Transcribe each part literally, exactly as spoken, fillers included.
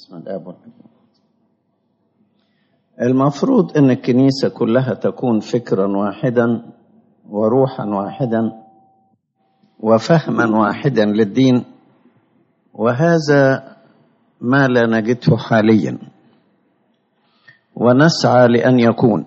بسم الآب والابن. المفروض أن الكنيسة كلها تكون فكرا واحدا وروحا واحدا وفهما واحدا للدين، وهذا ما لا نجده حاليا ونسعى لأن يكون.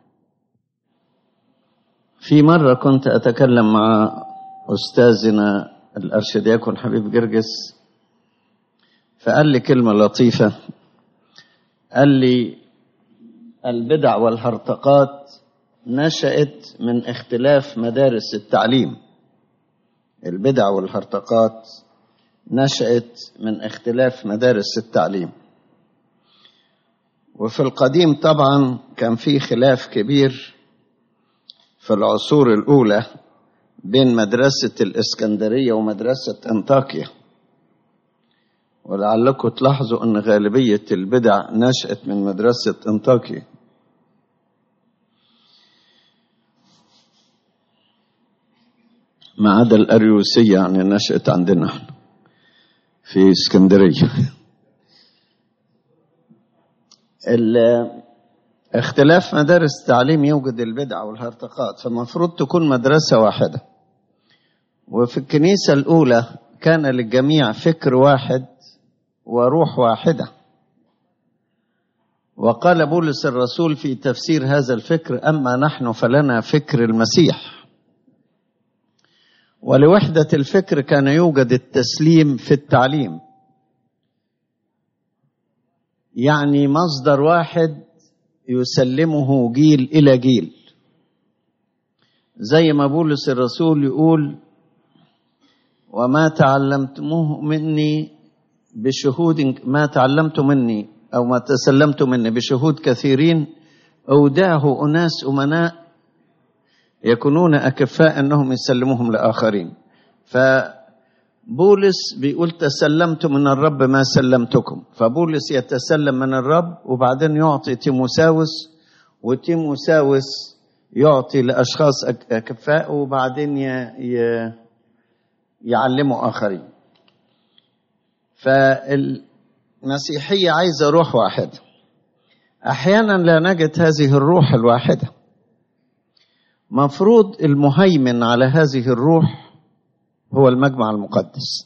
في مرة كنت أتكلم مع أستاذنا الأرشدياكون حبيب جرجس، فقال لي كلمة لطيفة، قال لي البدع والهرطقات نشأت من اختلاف مدارس التعليم. البدع والهرطقات نشأت من اختلاف مدارس التعليم. وفي القديم طبعا كان في خلاف كبير في العصور الأولى بين مدرسة الإسكندرية ومدرسة أنطاكيا، ولعلكم تلاحظوا أن غالبية البدع نشأت من مدرسة أنطاكيا. ما عدا الأريوسية يعني نشأت عندنا في اسكندرية. اختلاف مدارس التعليم يوجد البدع والهرطقات، فمفروض تكون مدرسة واحدة. وفي الكنيسة الأولى كان للجميع فكر واحد وروح واحدة، وقال بولس الرسول في تفسير هذا الفكر: أما نحن فلنا فكر المسيح. ولوحدة الفكر كان يوجد التسليم في التعليم، يعني مصدر واحد يسلمه جيل إلى جيل، زي ما بولس الرسول يقول: وما تعلمتموه مني بشهود ما تعلمت مني أو ما تسلمت مني بشهود كثيرين أودعه أناس أمناء يكونون أكفاء أنهم يسلموهم لآخرين. فبولس بيقول: تسلمت من الرب ما سلمتكم. فبولس يتسلم من الرب وبعدين يعطي تيموساوس، وتيموساوس يعطي لأشخاص أكفاء وبعدين يعلموا آخرين. فالمسيحية عايزة روح واحدة. أحيانا لا نجد هذه الروح الواحدة. مفروض المهيمن على هذه الروح هو المجمع المقدس،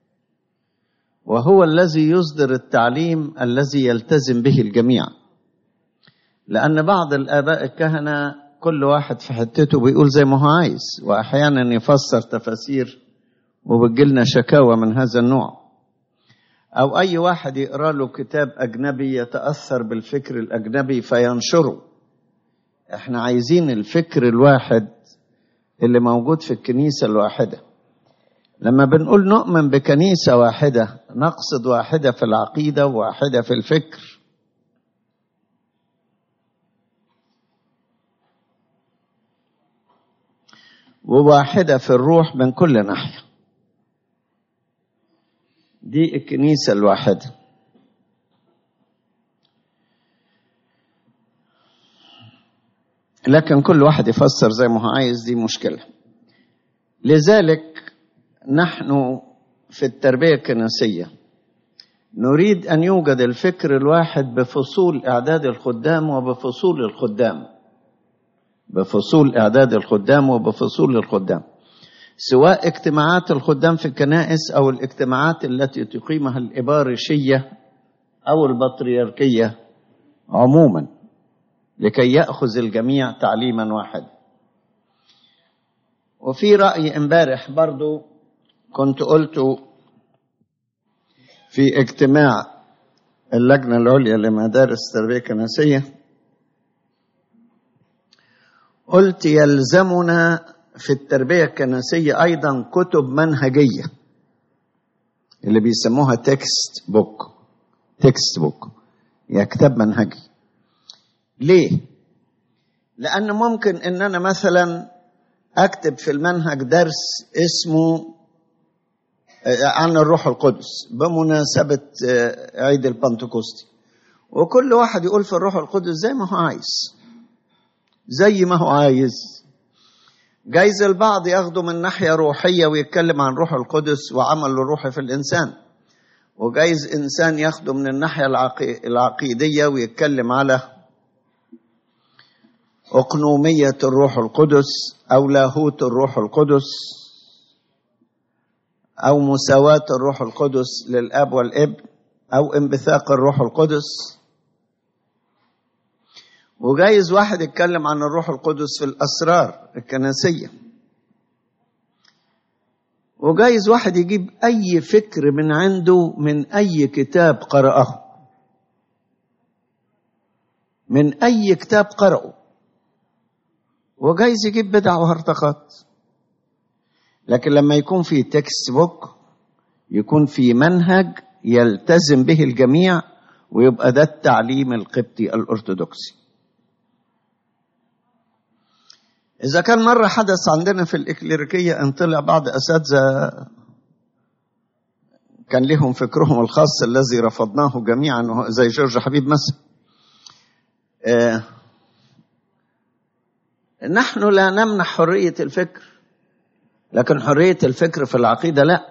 وهو الذي يصدر التعليم الذي يلتزم به الجميع. لأن بعض الآباء الكهنة كل واحد في حتته بيقول زي ما هو عايز، وأحيانا يفسر تفاسير وبتجيلنا شكاوى من هذا النوع. أو أي واحد يقرأ له كتاب أجنبي يتأثر بالفكر الأجنبي فينشره. احنا عايزين الفكر الواحد اللي موجود في الكنيسة الواحدة. لما بنقول نؤمن بكنيسة واحدة نقصد واحدة في العقيدة وواحدة في الفكر. وواحدة في الروح من كل ناحية. دي الكنيسة الواحدة. لكن كل واحد يفسر زي ما هو عايز، دي مشكلة. لذلك نحن في التربية الكنسية نريد أن يوجد الفكر الواحد بفصول إعداد الخدام وبفصول الخدام بفصول إعداد الخدام وبفصول الخدام، سواء اجتماعات الخدام في الكنائس أو الاجتماعات التي تقيمها الإبارشية أو البطريركية عموما، لكي يأخذ الجميع تعليما واحد. وفي رأي امبارح برضو كنت قلته في اجتماع اللجنة العليا لمدارس التربية الكنسية، قلت: يلزمنا في التربية الكنسية أيضا كتب منهجية اللي بيسموها تكست بوك تكست بوك يا كتاب منهجي. ليه؟ لأن ممكن إن أنا مثلا أكتب في المنهج درس اسمه عن الروح القدس بمناسبة عيد البنتكوستي، وكل واحد يقول في الروح القدس زي ما هو عايز زي ما هو عايز. جايز البعض ياخده من ناحية روحية ويتكلم عن روح القدس وعمل الروح في الإنسان، وجايز إنسان ياخده من الناحية العقيدية ويتكلم على أقنومية الروح القدس أو لاهوت الروح القدس أو مساواة الروح القدس للأب والابن أو انبثاق الروح القدس. وجايز واحد يتكلم عن الروح القدس في الأسرار الكنسية. وجايز واحد يجيب أي فكر من عنده من أي كتاب قرأه، من أي كتاب قرأه، وجايز يجيب بدع وهرطقات. لكن لما يكون في تكست بوك، يكون في منهج يلتزم به الجميع، ويبقى ده التعليم القبطي الأرثوذكسي. إذا كان مرة حدث عندنا في الإكليريكية أن طلع بعض أساتذة كان لهم فكرهم الخاص الذي رفضناه جميعا، زي جورج حبيب مثلا. آه نحن لا نمنح حرية الفكر، لكن حرية الفكر في العقيدة لا.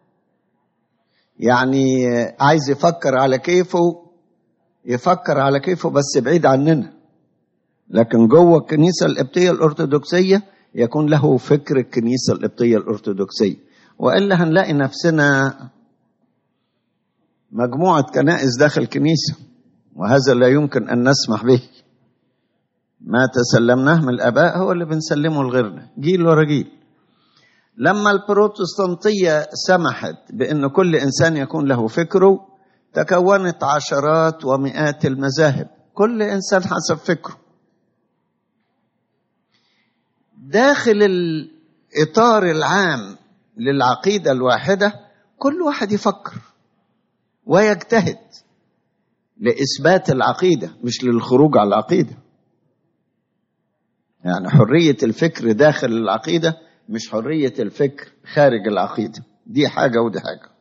يعني عايز يفكر على كيفه يفكر على كيفه بس بعيد عننا، لكن جوه الكنيسة القبطية الأرثوذكسية يكون له فكر الكنيسة القبطية الأرثوذكسية. وإلا هنلاقي نفسنا مجموعة كنائس داخل كنيسة، وهذا لا يمكن أن نسمح به. ما تسلمناه من الآباء هو اللي بنسلمه لغيرنا جيل ورا جيل. لما البروتستانتية سمحت بأن كل إنسان يكون له فكره، تكونت عشرات ومئات المذاهب، كل إنسان حسب فكره. داخل الإطار العام للعقيدة الواحدة كل واحد يفكر ويجتهد لإثبات العقيدة، مش للخروج على العقيدة. يعني حرية الفكر داخل العقيدة، مش حرية الفكر خارج العقيدة. دي حاجة ودي حاجة.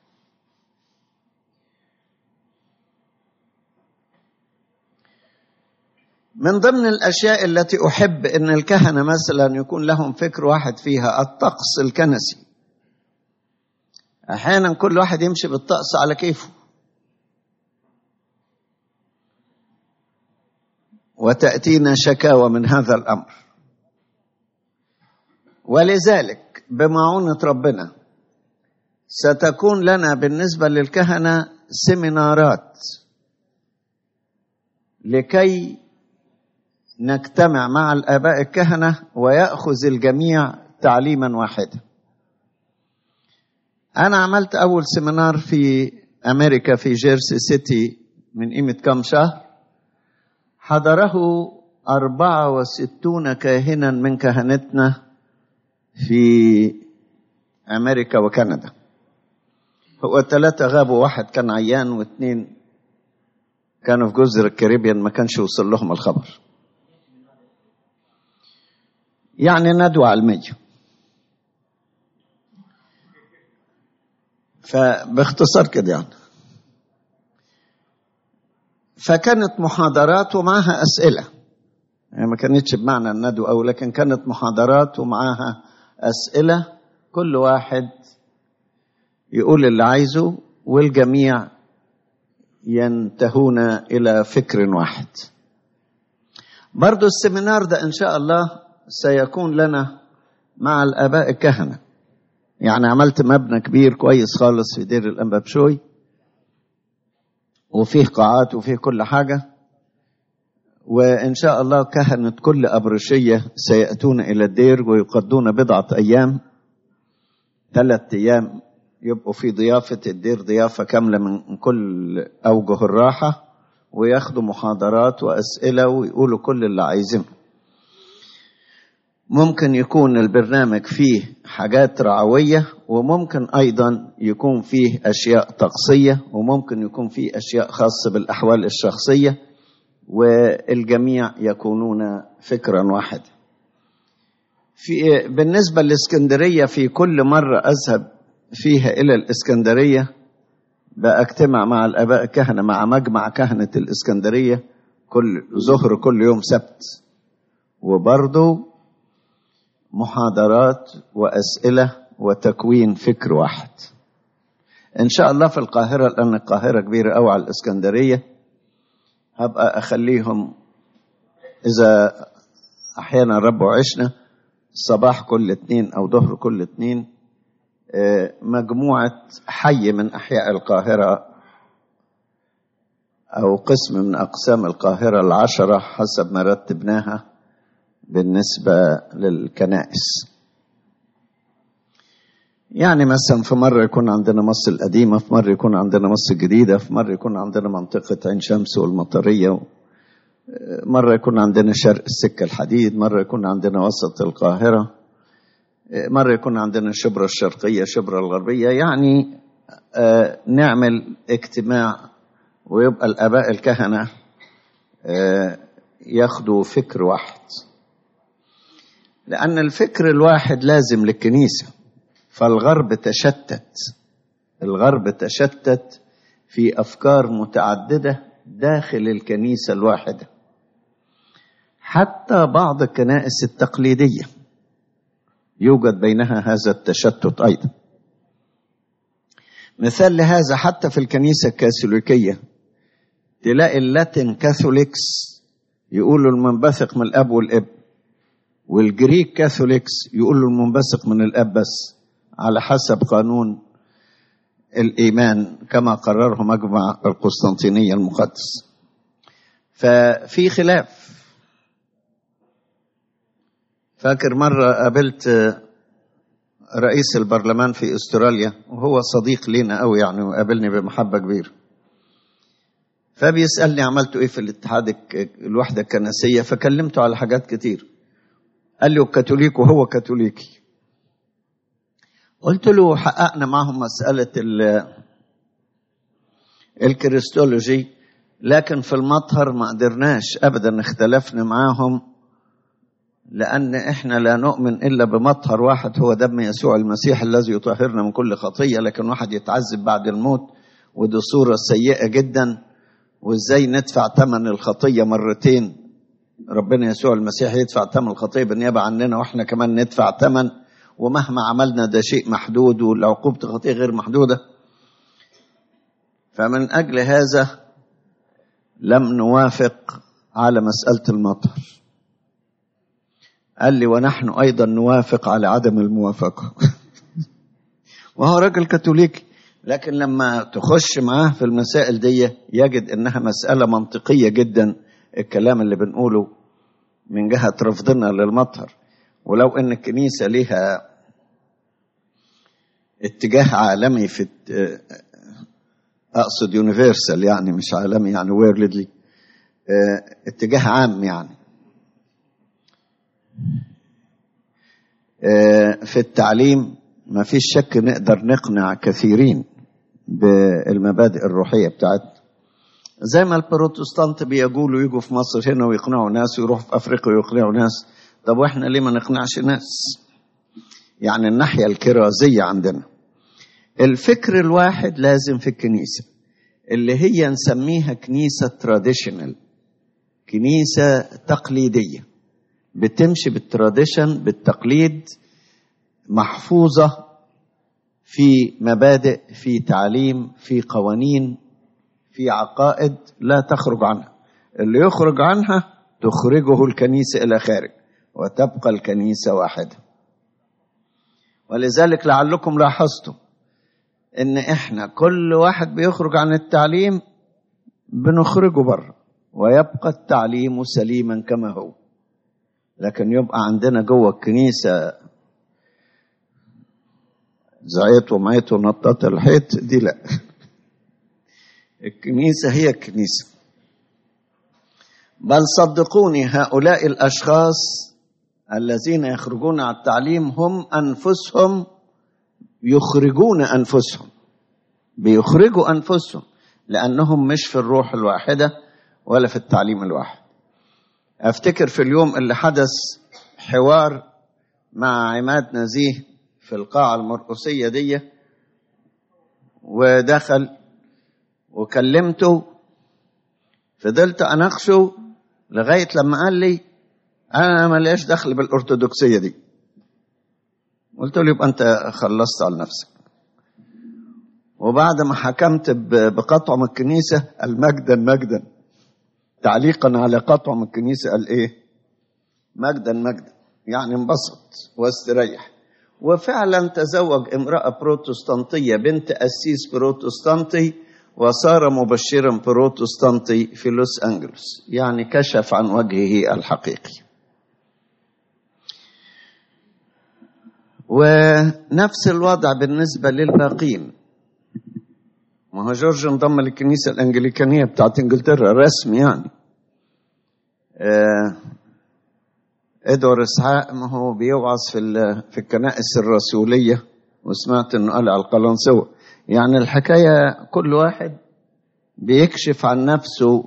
من ضمن الأشياء التي أحب أن الكهنة مثلا يكون لهم فكر واحد فيها الطقس الكنسي. أحيانا كل واحد يمشي بالطقس على كيفه، وتأتينا شكاوى من هذا الأمر. ولذلك بمعونة ربنا ستكون لنا بالنسبة للكهنة سيمينارات لكي نجتمع مع الآباء الكهنة ويأخذ الجميع تعليما واحدا. أنا عملت أول سيمينار في أمريكا في جيرسي سيتي من قيمة كم شهر، حضره أربعة وستون كاهنا من كهنتنا في أمريكا وكندا. هو ثلاثة غابوا، واحد كان عيان واثنين كانوا في جزر الكاريبيان ما كانش يوصل لهم الخبر. يعني ندوة علمية. فباختصار كده يعني. فكانت محاضرات ومعها أسئلة، يعني ما كانتش بمعنى الندوة أو، لكن كانت محاضرات ومعها أسئلة، كل واحد يقول اللي عايزه والجميع ينتهون إلى فكر واحد. برضو السيمينار ده إن شاء الله سيكون لنا مع الآباء الكهنة. يعني عملت مبنى كبير كويس خالص في دير الأنبا بشوي، وفيه قاعات وفيه كل حاجة، وإن شاء الله كهنة كل أبرشية سيأتون إلى الدير ويقضون بضعة أيام، ثلاثة أيام يبقوا في ضيافة الدير، ضيافة كاملة من كل أوجه الراحة، وياخدوا محاضرات وأسئلة ويقولوا كل اللي عايزينه. ممكن يكون البرنامج فيه حاجات رعوية، وممكن أيضا يكون فيه أشياء طقسية، وممكن يكون فيه أشياء خاصة بالأحوال الشخصية، والجميع يكونون فكرا واحدا. في بالنسبة للإسكندرية، في كل مرة أذهب فيها إلى الإسكندرية بأجتمع مع الآباء الكهنة مع مجمع كهنة الإسكندرية كل ظهر كل يوم سبت، وبرضو محاضرات وأسئلة وتكوين فكر واحد. إن شاء الله في القاهرة، لأن القاهرة كبيرة أوي على الإسكندرية، هبقى أخليهم إذا أحيانا رب وعشنا صباح كل اتنين أو ظهر كل اتنين مجموعة حي من أحياء القاهرة أو قسم من أقسام القاهرة العشرة حسب ما رتبناها بالنسبة للكنائس. يعني مثلا في مرة يكون عندنا مصر القديمة، في مرة يكون عندنا مصر الجديدة، في مرة يكون عندنا منطقة عين شمس والمطرية، مرة يكون عندنا شرق السكة الحديد، مرة يكون عندنا وسط القاهرة، مرة يكون عندنا شبرا الشرقية شبرا الغربية. يعني آه نعمل اجتماع ويبقى الآباء الكهنة آه ياخدوا فكر واحد، لأن الفكر الواحد لازم للكنيسة. فالغرب تشتت، الغرب تشتت في أفكار متعددة داخل الكنيسة الواحدة، حتى بعض الكنائس التقليدية يوجد بينها هذا التشتت أيضا. مثال لهذا حتى في الكنيسة الكاثوليكية تلاقي اللاتين كاثوليكس يقولوا المنبثق من الأب والابن، والجريك كاثوليكس يقولوا المنبثق من الأب بس على حسب قانون الإيمان كما قرره مجمع القسطنطينية المقدس. ففي خلاف. فاكر مرة قابلت رئيس البرلمان في استراليا وهو صديق لينا قوي يعني، وقابلني بمحبة كبيرة، فبيسألني عملته ايه في الاتحاد الوحدة الكنسية، فكلمته على حاجات كتير. قال لي كاثوليك وهو كاثوليكي. قلت له حققنا معهم مسألة الكريستولوجي، لكن في المطهر ما قدرناش أبدا، اختلفنا معاهم، لأن إحنا لا نؤمن إلا بمطهر واحد هو دم يسوع المسيح الذي يطهرنا من كل خطية. لكن واحد يتعذب بعد الموت ودي صورة سيئة جدا، وإزاي ندفع ثمن الخطية مرتين؟ ربنا يسوع المسيح يدفع ثمن الخطية بالنيابة عننا وإحنا كمان ندفع ثمن، ومهما عملنا ده شيء محدود، والعقوبة الخطية غير محدودة. فمن أجل هذا لم نوافق على مسألة المطهر. قال لي ونحن أيضا نوافق على عدم الموافقة. وهو راجل كاثوليكي، لكن لما تخش معاه في المسائل دي يجد إنها مسألة منطقية جدا الكلام اللي بنقوله من جهة رفضنا للمطهر. ولو ان الكنيسة لها اتجاه عالمي في اقصد يونيفرسال يعني مش عالمي يعني ويرلدلي، اتجاه عام يعني في التعليم، ما فيش شك نقدر نقنع كثيرين بالمبادئ الروحية بتاعتنا، زي ما البروتستانت بيقولوا يجوا في مصر هنا ويقنعوا ناس، ويروحوا في افريقيا ويقنعوا ناس. طب واحنا ليه ما نقنعش ناس؟ يعني الناحية الكرازية عندنا الفكر الواحد لازم في الكنيسة، اللي هي نسميها كنيسة تراديشنال، كنيسة تقليدية بتمشي بالتراديشن بالتقليد، محفوظة في مبادئ، في تعليم، في قوانين، في عقائد لا تخرج عنها. اللي يخرج عنها تخرجه الكنيسة إلى خارج، وتبقى الكنيسة واحدة. ولذلك لعلكم لاحظتم ان احنا كل واحد بيخرج عن التعليم بنخرجه بره، ويبقى التعليم سليما كما هو. لكن يبقى عندنا جوه الكنيسة زعيت ومعيت ونطط الحيط، دي لا. الكنيسة هي الكنيسة. بل صدقوني هؤلاء الأشخاص الذين يخرجون على التعليم هم أنفسهم يخرجون أنفسهم، بيخرجوا أنفسهم، لأنهم مش في الروح الواحدة ولا في التعليم الواحد. أفتكر في اليوم اللي حدث حوار مع عماد نزيه في القاعة المرقسية دي، ودخل وكلمته، فضلت أناقشه لغاية لما قال لي أنا ما ليش دخل بالأرثوذكسية دي. قلت له يبقى أنت خلصت على نفسك. وبعد ما حكمت بقطعم الكنيسة قال مجدا مجدا، تعليقا على قطعم الكنيسة قال ايه؟ مجدا مجدا، يعني انبسط واستريح. وفعلا تزوج امرأة بروتستانتية بنت قسيس بروتستانتي، وصار مبشرا بروتستانتي في لوس أنجلوس، يعني كشف عن وجهه الحقيقي. ونفس الوضع بالنسبة للباقين. ما هو جورج انضم للكنيسة الأنجليكانية بتاعت إنجلترا رسمي يعني. آه إدوار إسحاق ما هو بيوعظ في في الكنائس الرسولية، وسمعت إنه قال على القلنسوة. يعني الحكاية كل واحد بيكشف عن نفسه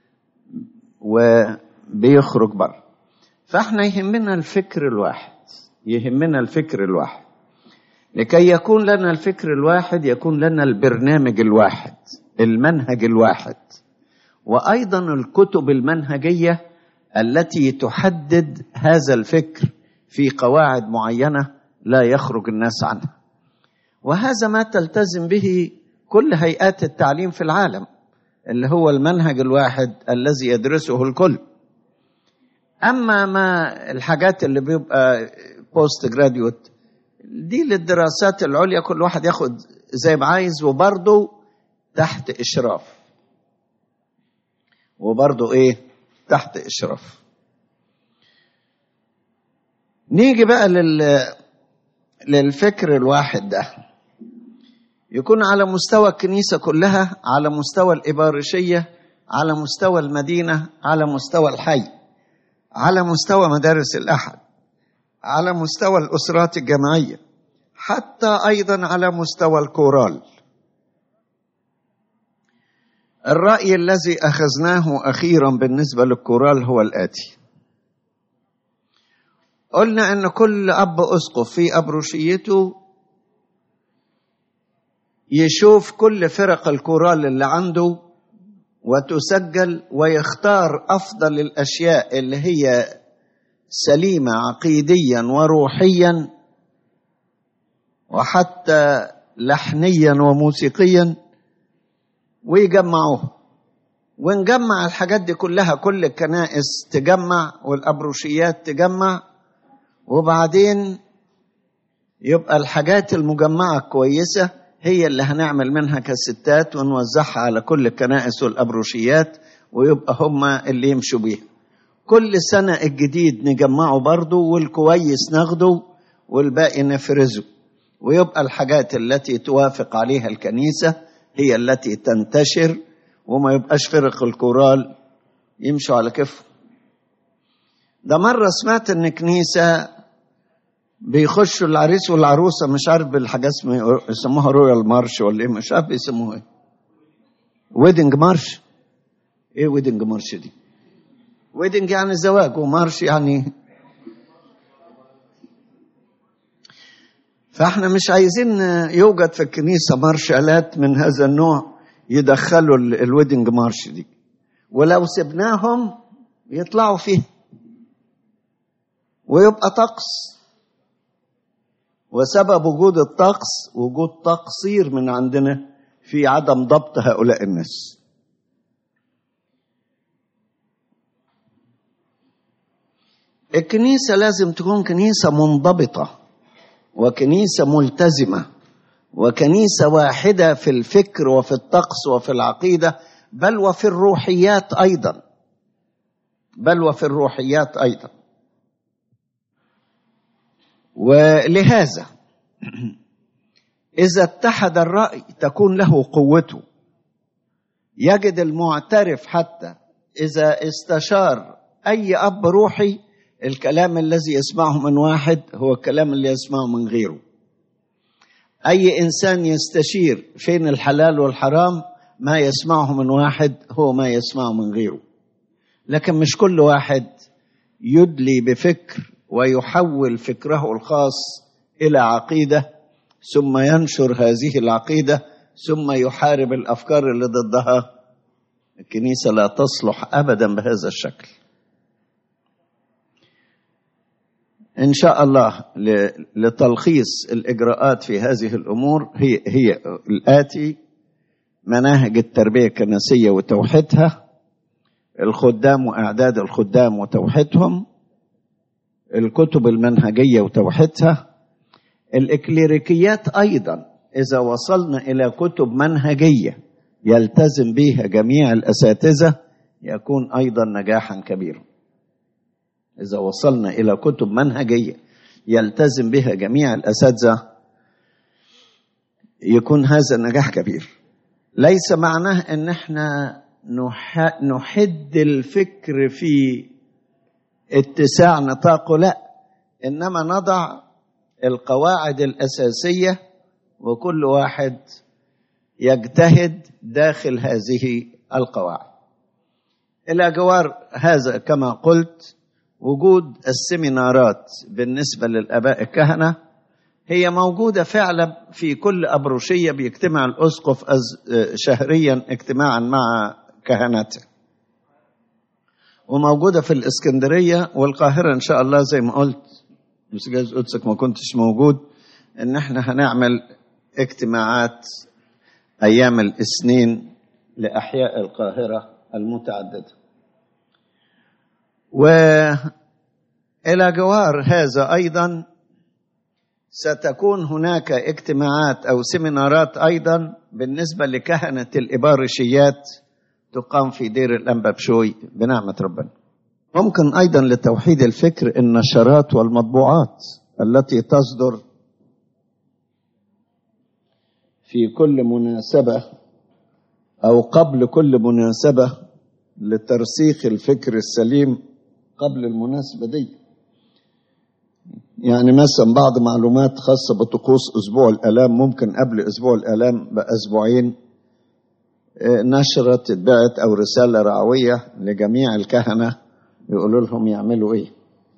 وبيخرج بره. فإحنا يهمنا الفكر الواحد، يهمنا الفكر الواحد. لكي يكون لنا الفكر الواحد يكون لنا البرنامج الواحد، المنهج الواحد، وأيضا الكتب المنهجية التي تحدد هذا الفكر في قواعد معينة لا يخرج الناس عنها. وهذا ما تلتزم به كل هيئات التعليم في العالم، اللي هو المنهج الواحد الذي يدرسه الكل. أما ما الحاجات اللي بيبقى بوست جراديوت دي للدراسات العليا، كل واحد ياخد زي ما عايز، وبرضه تحت إشراف، وبرضه إيه؟ تحت إشراف. نيجي بقى لل... للفكر الواحد ده، يكون على مستوى الكنيسة كلها، على مستوى الإبارشية، على مستوى المدينة، على مستوى الحي، على مستوى مدارس الأحد، على مستوى الأسرات الجماعية، حتى أيضا على مستوى الكورال. الرأي الذي أخذناه أخيرا بالنسبة للكورال هو الآتي: قلنا أن كل أب أسقف في أبروشيته يشوف كل فرق الكورال اللي عنده وتسجل، ويختار أفضل الأشياء اللي هي سليمة عقيديا وروحيا وحتى لحنيا وموسيقيا، ويجمعوها. ونجمع الحاجات دي كلها، كل الكنائس تجمع والأبروشيات تجمع، وبعدين يبقى الحاجات المجمعة كويسة هي اللي هنعمل منها كستات ونوزعها على كل الكنائس والأبروشيات، ويبقى هما اللي يمشوا بيها. كل سنة الجديد نجمعه برضو، والكويس ناخده والباقي نفرزه، ويبقى الحاجات التي توافق عليها الكنيسة هي التي تنتشر، وما يبقاش فرق الكورال يمشوا على كيفهم. ده مرة سمعت ان كنيسة بيخشوا العريس والعروسة مش عارف بالحاجات يسموها رويال مارش ولا ايه، مش عارف يسموها ايه، ويدنج مارش. ايه ويدنج مارش دي؟ ويدنج يعني زواج، ومارش يعني. فاحنا مش عايزين يوجد في الكنيسة مارشالات من هذا النوع يدخلوا الويدنج مارش دي، ولو سبناهم يطلعوا فيه ويبقى طقس. وسبب وجود الطقس وجود تقصير من عندنا في عدم ضبط هؤلاء الناس. الكنيسة لازم تكون كنيسة منضبطة، وكنيسة ملتزمة، وكنيسة واحدة في الفكر وفي الطقس وفي العقيدة، بل وفي الروحيات أيضا، بل وفي الروحيات أيضا. ولهذا إذا اتحد الرأي تكون له قوته. يجد المعترف حتى إذا استشار أي أب روحي، الكلام الذي يسمعه من واحد هو الكلام اللي يسمعه من غيره. أي إنسان يستشير فين الحلال والحرام، ما يسمعه من واحد هو ما يسمعه من غيره. لكن مش كل واحد يدلي بفكر ويحول فكره الخاص إلى عقيدة، ثم ينشر هذه العقيدة، ثم يحارب الأفكار اللي ضدها. الكنيسة لا تصلح أبدا بهذا الشكل. إن شاء الله لتلخيص الإجراءات في هذه الأمور هي, هي الآتي: مناهج التربية الكنسية وتوحيدها، الخدام وإعداد الخدام وتوحيدهم، الكتب المنهجية وتوحيدها، الإكليريكيات أيضا إذا وصلنا إلى كتب منهجية يلتزم بها جميع الأساتذة يكون أيضا نجاحا كبيرا. إذا وصلنا إلى كتب منهجية يلتزم بها جميع الأساتذة يكون هذا نجاح كبير. ليس معناه أن احنا نحد الفكر في اتساع نطاقه، لا، إنما نضع القواعد الأساسية وكل واحد يجتهد داخل هذه القواعد. إلى جوار هذا كما قلت وجود السيمينارات بالنسبة للآباء الكهنة هي موجودة فعلا في كل أبروشية، بيجتمع الأسقف شهريا اجتماعا مع كهنته، وموجودة في الإسكندرية والقاهرة إن شاء الله. زي ما قلت بس جايز قدسك ما كنتش موجود، إن احنا هنعمل اجتماعات أيام الاثنين لأحياء القاهرة المتعددة. وإلى جوار هذا أيضا ستكون هناك اجتماعات أو سيمينارات أيضا بالنسبة لكهنة الإبارشيات تقام في دير الأنبا بشوي بنعمة ربنا. ممكن أيضا لتوحيد الفكر النشرات والمطبوعات التي تصدر في كل مناسبة أو قبل كل مناسبة لترسيخ الفكر السليم قبل المناسبة دي. يعني مثلا بعض معلومات خاصة بطقوس أسبوع الآلام ممكن قبل أسبوع الآلام بأسبوعين نشرة تتبعت أو رسالة رعوية لجميع الكهنة يقولوا لهم يعملوا إيه.